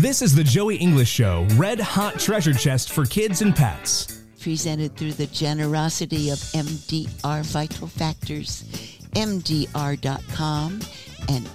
This is the Joey English Show, Red Hot Treasure Chest for kids and pets. Presented through the generosity of MDR Vital Factors, MDR.com, and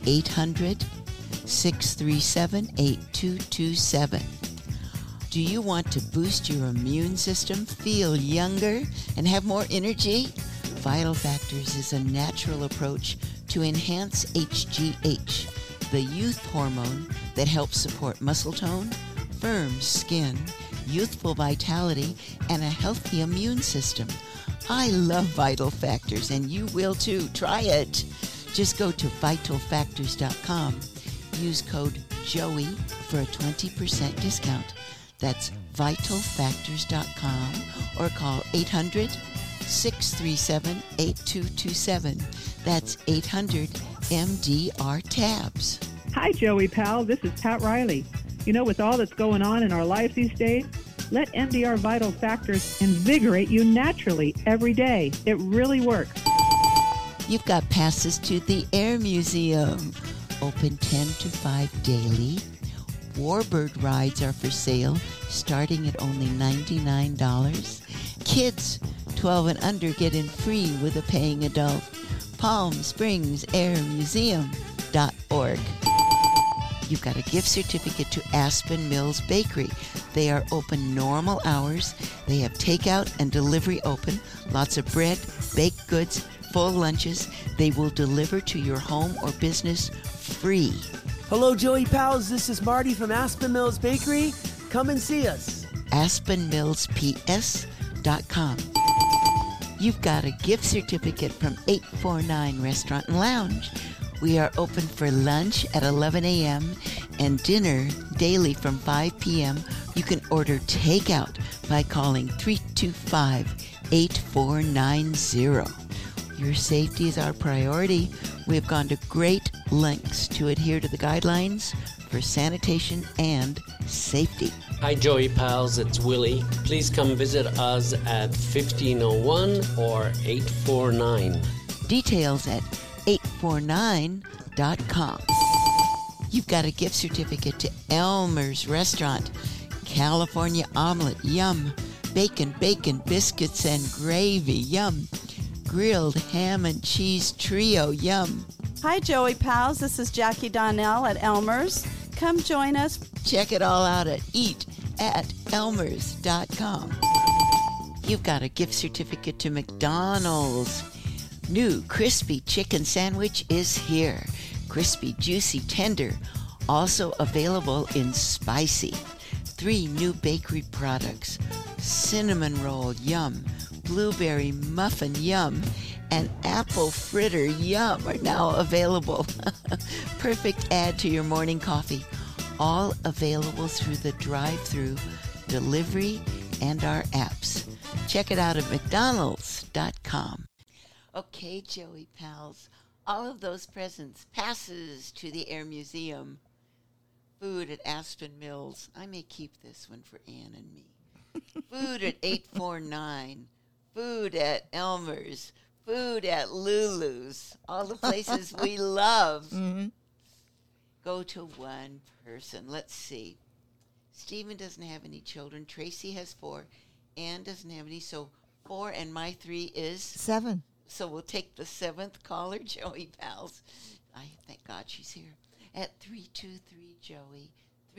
800-637-8227. Do you want to boost your immune system, feel younger, and have more energy? Vital Factors is a natural approach to enhance HGH, the youth hormone that helps support muscle tone, firm skin, youthful vitality, and a healthy immune system. I love Vital Factors, and you will too. Try it. Just go to vitalfactors.com. Use code JOEY for a 20% discount. That's vitalfactors.com or call 800-637-8227. That's 800-MDR-TABS. Hi, Joey pal. This is Pat Riley. You know, with all that's going on in our lives these days, let MDR Vital Factors invigorate you naturally every day. It really works. You've got passes to the Air Museum. Open 10 to 5 daily. Warbird rides are for sale, starting at only $99. Kids 12 and under get in free with a paying adult. Palm Springs Air Museum.org. You've got a gift certificate to Aspen Mills Bakery. They are open normal hours. They have takeout and delivery open. Lots of bread, baked goods, full lunches. They will deliver to your home or business free. Hello, Joey pals. This is Marty from Aspen Mills Bakery. Come and see us. AspenMillsPS.com. You've got a gift certificate from 849 Restaurant and Lounge. We are open for lunch at 11 a.m. and dinner daily from 5 p.m. You can order takeout by calling 325-8490. Your safety is our priority. We have gone to great lengths to adhere to the guidelines for sanitation and safety. Hi, Joey pals. It's Willie. Please come visit us at 1501 or 849. Details at 849.com. You've got a gift certificate to Elmer's Restaurant. California omelet, yum. Bacon, biscuits, and gravy, yum. Grilled ham and cheese trio, yum. Hi, Joey pals. This is Jackie Donnell at Elmer's. Come join us. Check it all out at eat@elmers.com. You've got a gift certificate to McDonald's. New crispy chicken sandwich is here. Crispy, juicy, tender. Also available in spicy. 3 new bakery products. Cinnamon roll, yum. Blueberry muffin, yum. And apple fritter, yum, are now available. Perfect add to your morning coffee. All available through the drive-thru, delivery, and our apps. Check it out at mcdonalds.com. Okay, Joey pals, all of those presents, passes to the Air Museum, food at Aspen Mills. I may keep this one for Ann and me. Food at 849, food at Elmer's, food at Lulu's, all the places we love. Mm-hmm. Go to one person. Let's see. Stephen doesn't have any children. Tracy has 4. Ann doesn't have any, so 4 and my 3 is 7. So we'll take the 7th caller, Joey pals. I thank God she's here. At 323 Joey,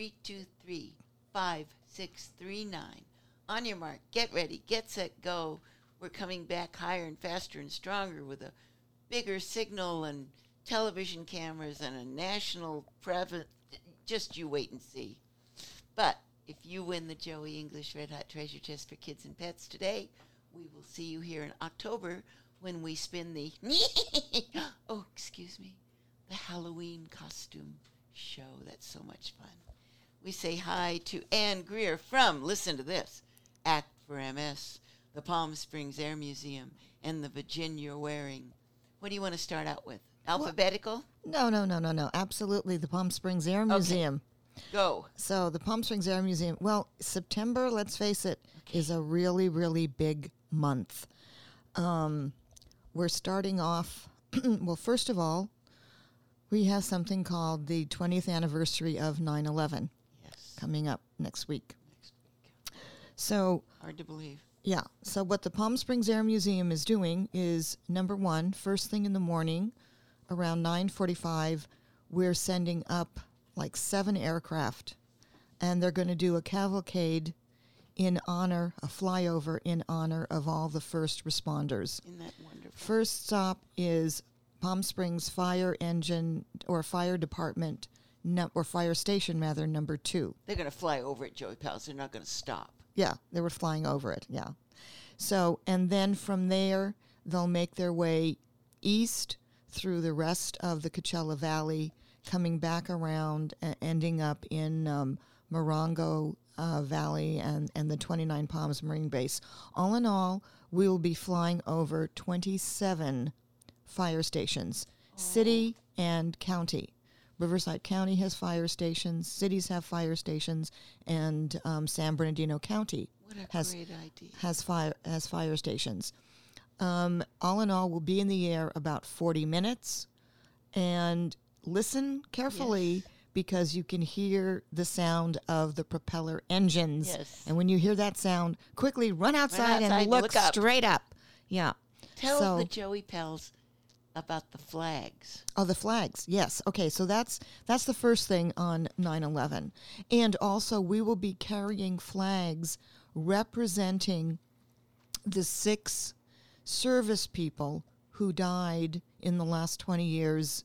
323-5639. On your mark, get ready, get set, go. We're coming back higher and faster and stronger with a bigger signal and television cameras and a national presence. Just you wait and see. But if you win the Joey English Red Hot Treasure Chest for Kids and Pets today, we will see you here in October when we spin the the Halloween costume show. That's so much fun. We say hi to Ann Greer from, listen to this, Act for MS, the Palm Springs Air Museum, and the Virginia you're wearing. What do you want to start out with? Alphabetical? No. Absolutely. The Palm Springs Air Museum. Go. So the Palm Springs Air Museum, well, September, let's face it, is a really, really big month. We're starting off, well, first of all, we have something called the 20th anniversary of 9/11. Yes. coming up next week. So Hard to believe. yeah. So what the Palm Springs Air Museum is doing is, number one, first thing in the morning, around 9:45, we're sending up like 7 aircraft, and they're going to do a cavalcade in honor, a flyover in honor of all the first responders. Isn't that wonderful? First stop is Palm Springs Fire Engine or Fire Department, or Fire Station rather, number 2. They're going to fly over it, Joey Pals. They're not going to stop. Yeah, they were flying over it, yeah. So, and then from there, they'll make their way east through the rest of the Coachella Valley, coming back around and ending up in Morongo Valley and the 29 Palms Marine Base. All in all, we will be flying over 27 fire stations, city and county. Riverside County has fire stations, cities have fire stations, and San Bernardino County What a has great idea. has fire stations. All in all, we'll be in the air about 40 minutes, and listen carefully because you can hear the sound of the propeller engines. Yes. And when you hear that sound, quickly run outside, outside, and look look up. straight up. Yeah. Tell So- the Joey Pals about the flags. Oh, the flags. Yes. Okay, so that's the first thing on 9/11. And also we will be carrying flags representing the 6 service people who died in the last 20 years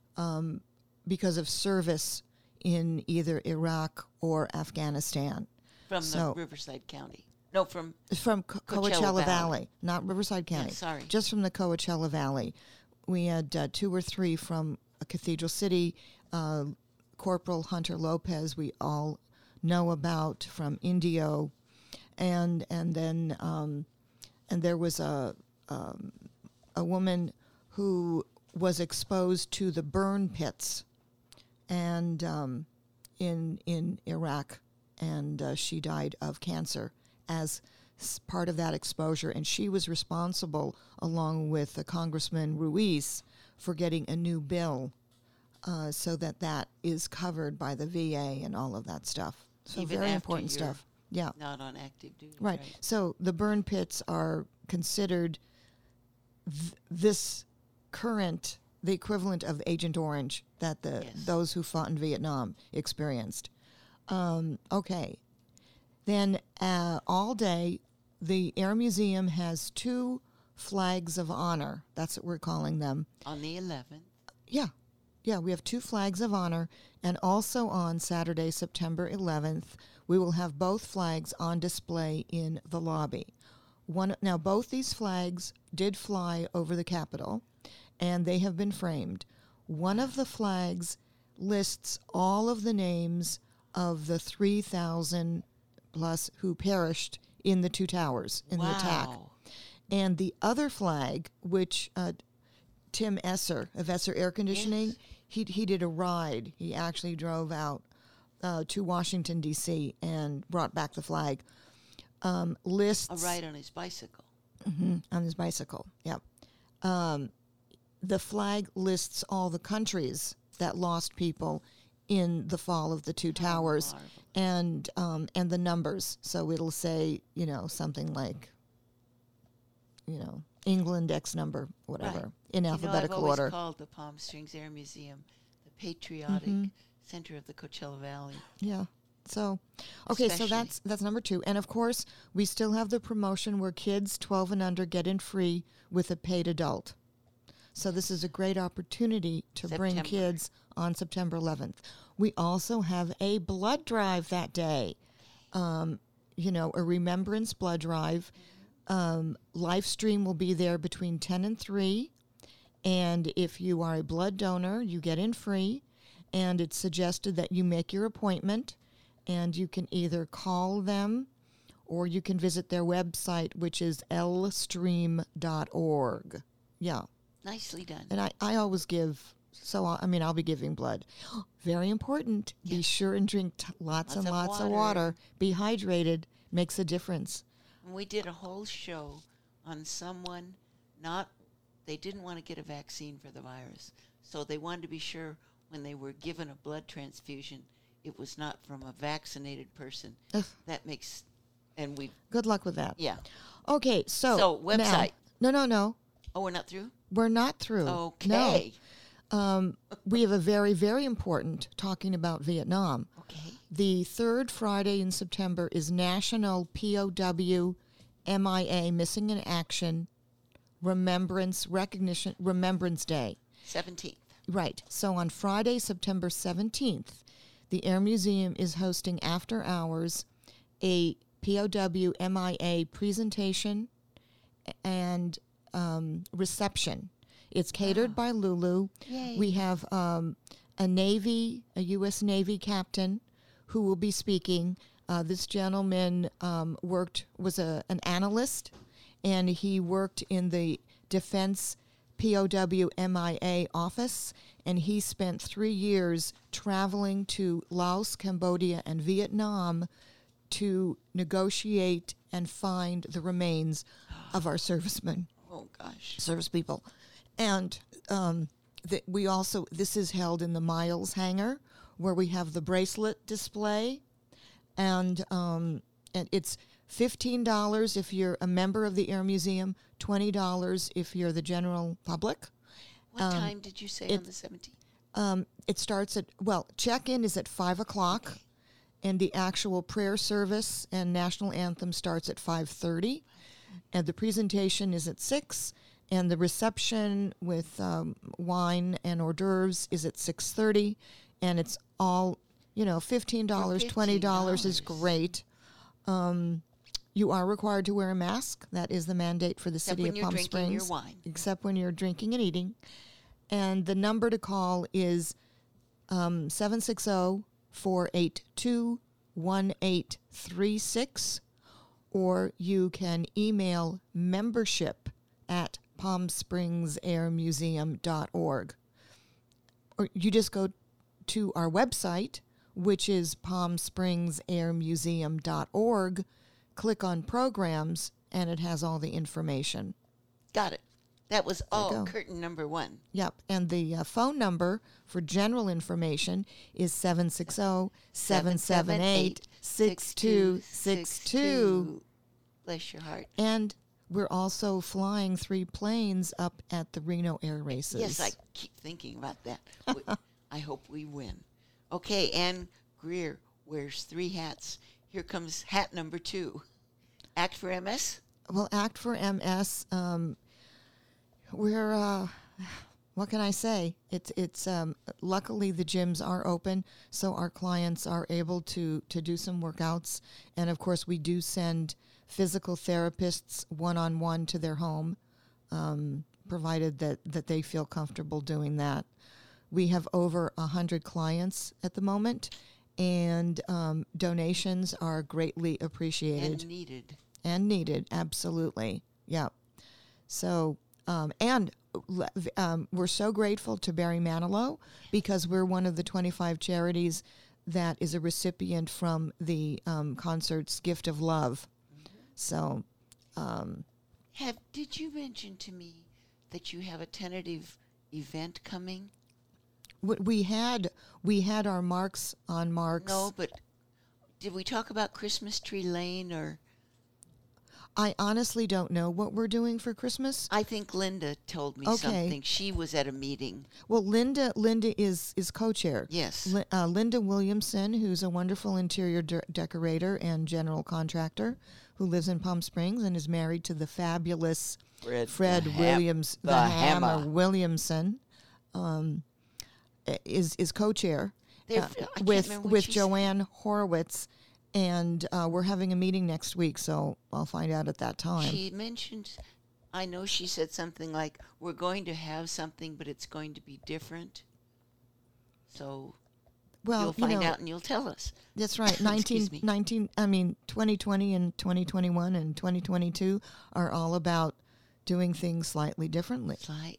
because of service in either Iraq or Afghanistan. From So- the Riverside County. No, from From Coachella Coachella Valley. Valley, not Riverside County. sorry. Just from the Coachella Valley. We had 2 or 3 from Cathedral City. Corporal Hunter Lopez, we all know about from Indio, and then and there was a woman who was exposed to the burn pits, and in Iraq, and she died of cancer as part of that exposure, and she was responsible, along with Congressman Ruiz, for getting a new bill so that is covered by the VA and all of that stuff. So Even very after important you're stuff. Yeah, not on active duty. right. So the burn pits are considered this current, the equivalent of Agent Orange that those who fought in Vietnam experienced. Okay. Then all day, the Air Museum has 2 flags of honor. That's what we're calling them. On the 11th. Yeah. Yeah, we have 2 flags of honor. And also on Saturday, September 11th, we will have both flags on display in the lobby. Now, both these flags did fly over the Capitol, and they have been framed. One of the flags lists all of the names of the 3,000 plus who perished in the 2 towers in the attack. And the other flag, which Tim Esser of Esser Air Conditioning, he did a ride. He actually drove out to Washington, D.C. and brought back the flag. Lists A ride on his bicycle. on his bicycle. Yeah. The flag lists all the countries that lost people in the fall of the 2 towers, and the numbers. So it'll say, something like, England X number, whatever, Right. in alphabetical I've always order. called the Palm Springs Air Museum the patriotic center of the Coachella Valley. Yeah. So, okay, so Especially. that's number 2. And of course, we still have the promotion where kids 12 and under get in free with a paid adult. So this is a great opportunity to bring September. kids on September 11th. We also have a blood drive that day. A remembrance blood drive. Live stream will be there between 10 and 3. And if you are a blood donor, you get in free. And it's suggested that you make your appointment. And you can either call them or you can visit their website, which is lstream.org. Yeah. Nicely done. And I always give, I'll be giving blood. Very important. Be sure and drink lots and of lots of water. water. Be hydrated. Makes a difference. And we did a whole show on someone they didn't want to get a vaccine for the virus. So they wanted to be sure when they were given a blood transfusion, it was not from a vaccinated person. Ugh. That makes, and we, Good luck with that. yeah. Okay, so So, website. Now, no. Oh, we're not through? We're not through. Okay. No. We have a very, very important talking about Vietnam. Okay. The third Friday in September is National POW MIA Missing in Action Remembrance Day. 17th. Right. So on Friday, September 17th, the Air Museum is hosting after hours a POW MIA presentation and reception. It's catered by Lulu. Yay. We have a U.S. Navy captain who will be speaking. This gentleman was an analyst, and he worked in the Defense POW MIA office, and he spent 3 years traveling to Laos, Cambodia, and Vietnam to negotiate and find the remains of our servicemen. Oh, gosh. Service people. And this is held in the Miles hangar, where we have the bracelet display, and it's $15 if you're a member of the Air Museum, $20 if you're the general public. What time did you say on the 17th? It starts check-in is at 5 o'clock, Okay. and the actual prayer service and national anthem starts at 5:30, and the presentation is at 6, and the reception with wine and hors d'oeuvres is at 6:30, and it's all, $15, $20 is great. You are required to wear a mask. That is the mandate for the city of Palm Springs. Except when you're drinking your wine. Except when you're drinking and eating. And the number to call is 760-482-1836, or you can email membership@palmspringsairmuseum.org. Or you just go to our website, which is palmspringsairmuseum.org, click on programs, and it has all the information. Got it. That was you all go. curtain number 1. Yep, and the phone number for general information is 760-778-6262. Bless your heart. And we're also flying 3 planes up at the Reno Air Races. Yes, I keep thinking about that. I hope we win. Okay, Ann Greer wears 3 hats. Here comes hat number 2. Act for MS? Well, Act for MS, we're, what can I say? It's luckily the gyms are open, so our clients are able to do some workouts. And, of course, we do send physical therapists one-on-one to their home, provided that they feel comfortable doing that. We have over 100 clients at the moment, and donations are greatly appreciated. And needed, absolutely. Yeah. So, we're so grateful to Barry Manilow, because we're one of the 25 charities that is a recipient from the concert's Gift of Love. So, did you mention to me that you have a tentative event coming? We had our Marks on Marks. No, but did we talk about Christmas Tree Lane or? I honestly don't know what we're doing for Christmas. I think Linda told me something. She was at a meeting. Well, Linda is co-chair. Yes. Linda Williamson, who's a wonderful interior decorator and general contractor who lives in Palm Springs and is married to the fabulous Fred Williams, the Hammer Williamson, is co-chair with Joanne Horowitz. And we're having a meeting next week, so I'll find out at that time. She mentioned, I know she said something like, we're going to have something, but it's going to be different. So you'll find out and you'll tell us. That's right. 2020 and 2021 and 2022 are all about doing things slightly differently.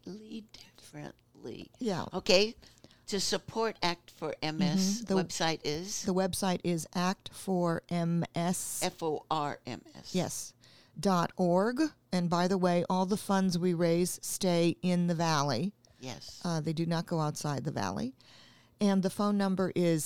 Yeah. Okay. To support Act for MS, the website is? The website is ACT4MS. FORMS. Yes. .org. And by the way, all the funds we raise stay in the valley. Yes. They do not go outside the valley. And the phone number is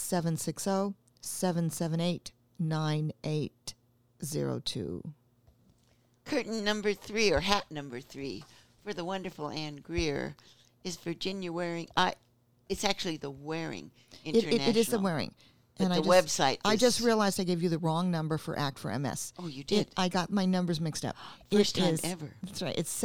760-778-9802. Curtain number 3, or hat number 3, for the wonderful Anne Greer is Virginia Waring. It's actually the Waring International. It is the Waring. But the website I just realized I gave you the wrong number for Act for MS. Oh, you did? I got my numbers mixed up. First time ever. That's right. It's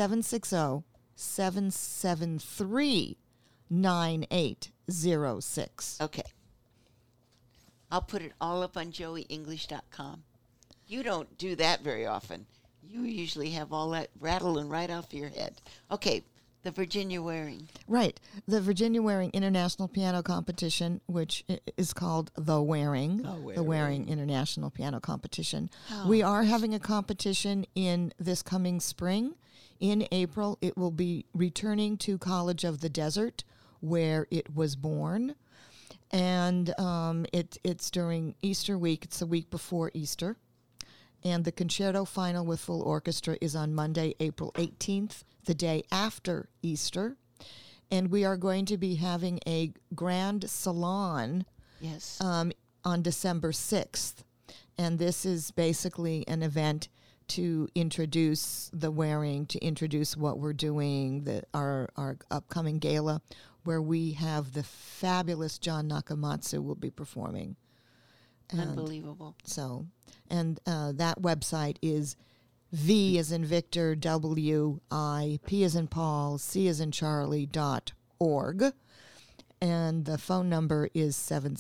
760-773-9806. Okay. I'll put it all up on JoeyEnglish.com. You don't do that very often. You usually have all that rattling right off your head. Okay, the Virginia Waring. Right. The Virginia Waring International Piano Competition, which is called The Waring. The Waring International Piano Competition. Oh. We are having a competition in this coming spring. In April, it will be returning to College of the Desert, where it was born. And it's during Easter week. It's the week before Easter. And the concerto final with full orchestra is on Monday, April 18th, the day after Easter. And we are going to be having a grand salon on December 6th. And this is basically an event to introduce the Waring, to introduce what we're doing, our upcoming gala, where we have the fabulous John Nakamatsu will be performing. Unbelievable. So, and that website is V as in Victor, W, I, P as in Paul, C as in Charlie.org. And the phone number is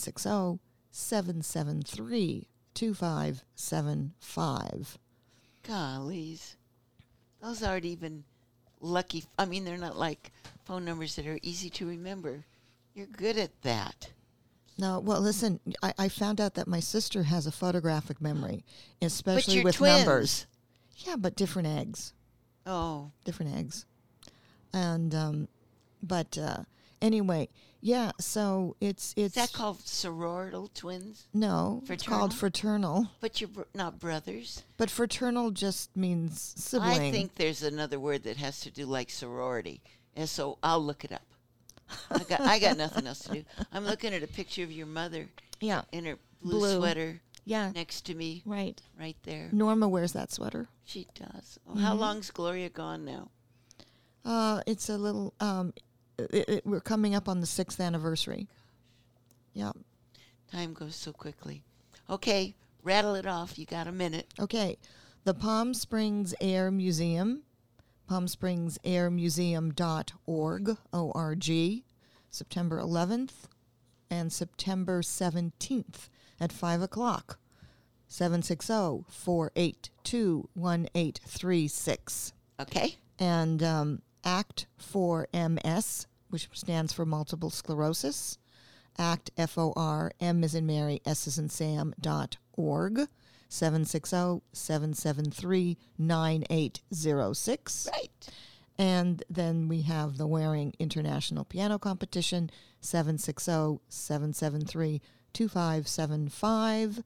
760-773-2575. Gollies. Those aren't even lucky. I mean, they're not like phone numbers that are easy to remember. You're good at that. No, well, listen, I found out that my sister has a photographic memory, especially but you're with twins. numbers. Yeah, but different eggs. Oh. Different eggs. And, anyway, yeah, so it's... Is that called sororital twins? No, fraternal? It's called fraternal. But you're not brothers? But fraternal just means sibling. I think there's another word that has to do like sorority, and so I'll look it up. I got nothing else to do. I'm looking at a picture of your mother. Yeah. In her blue sweater. Yeah. Next to me. Right. Right there. Norma wears that sweater. She does. Oh, how long's Gloria gone now? It's a little. We're coming up on the 6th anniversary. Yeah. Time goes so quickly. Okay, rattle it off. You got a minute. Okay. The Palm Springs Air Museum. PalmSpringsAirMuseum.org, O-R-G, September 11th and September 17th at 5 o'clock, 760-482-1836. Okay. And ACT for MS, which stands for multiple sclerosis, ACT, F-O-R, M as in Mary, S as in Sam.org. 760-773-9806. Right. And then we have the Waring International Piano Competition, 760-773-2575.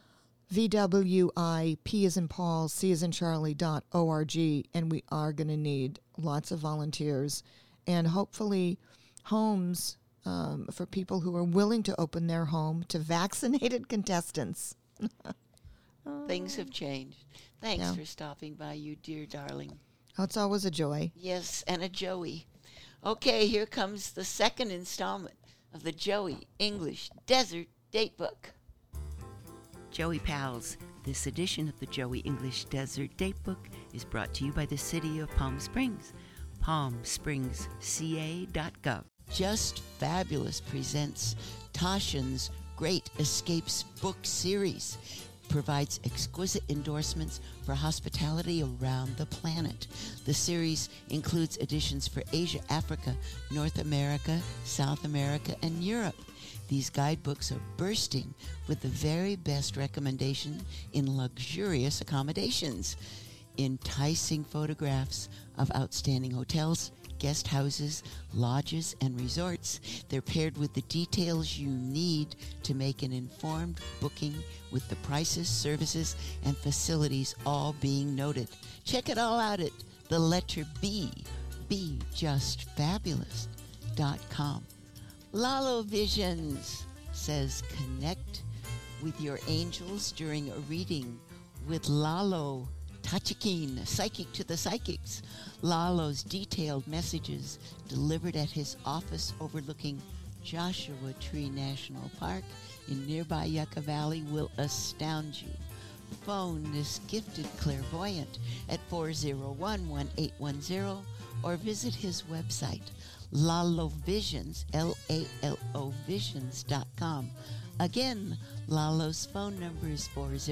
VWIP as in Paul, C as in Charlie.org. And we are going to need lots of volunteers and hopefully homes for people who are willing to open their home to vaccinated contestants. Things have changed. Thanks for stopping by, you dear darling. Oh, it's always a joy. Yes, and a Joey. Okay, here comes the second installment of the Joey English Desert Datebook. Joey Pals, this edition of the Joey English Desert Datebook is brought to you by the city of Palm Springs, palmspringsca.gov. Just Fabulous presents Tashan's Great Escapes book series. Provides exquisite endorsements for hospitality around the planet. The series includes editions for Asia, Africa, North America, South America, and Europe. These guidebooks are bursting with the very best recommendation in luxurious accommodations, enticing photographs of outstanding hotels, guest houses, lodges, and resorts. They're paired with the details you need to make an informed booking with the prices, services, and facilities all being noted. Check it all out at the letter B, BeJustFabulous.com. Lalo Visions says connect with your angels during a reading with Lalo Tachikin, psychic to the psychics. Lalo's detailed messages delivered at his office overlooking Joshua Tree National Park in nearby Yucca Valley will astound you. Phone this gifted clairvoyant at 401-1810 or visit his website, LaloVisions, Lalo Visions.com. Again, Lalo's phone number is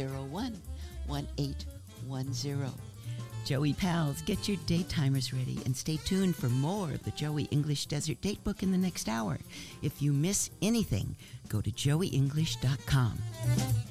401-1810. Joey Pals, get your daytimers ready and stay tuned for more of the Joey English Desert Datebook in the next hour. If you miss anything, go to joeyenglish.com.